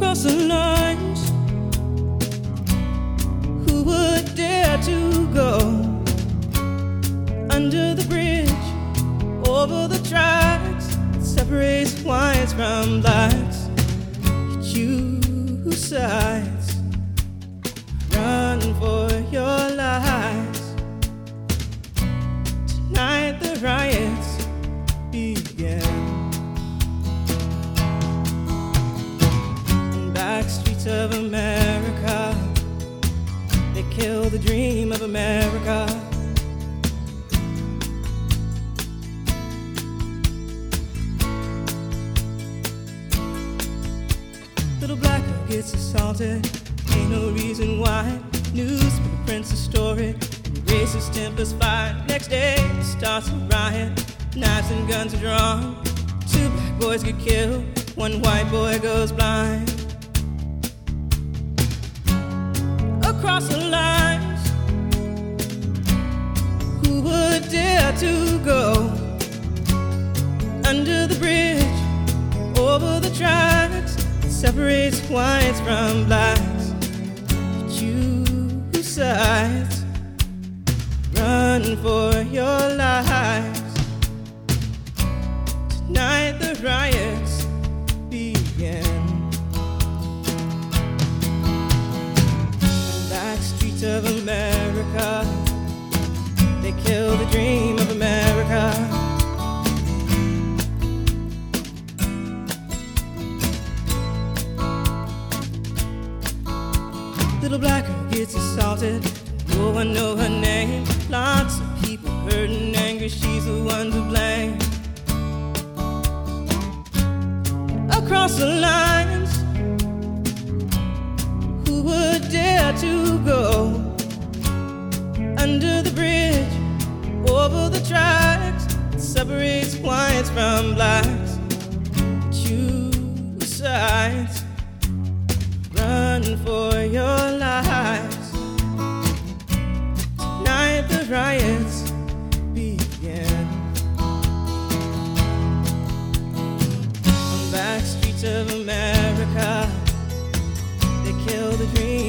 Across the lines, who would dare to go under the bridge, over the tracks that separates whites from blacks? You choose sides, run for your lives. Tonight the riots begin. Streets of America, they kill the dream of America. Little black girl gets assaulted, ain't no reason why. Newspaper prints a story, racist tempers fire. Next day starts a riot, knives and guns are drawn. 2 black boys get killed, 1 white boy goes blind. Across the lines, who would dare to go under the bridge, over the tracks that separates whites from blacks? Choose sides, run for your lives. Tonight the riots begin. Of America, they kill the dream of America. Little black girl gets assaulted, no one know her name. Lots of people hurt and angry, she's the one to blame. Across the lines, who would dare to go under the bridge, over the tracks that separates whites from blacks? Choose sides, run for your lives. Tonight the riots begin. On back streets of America, they kill the dream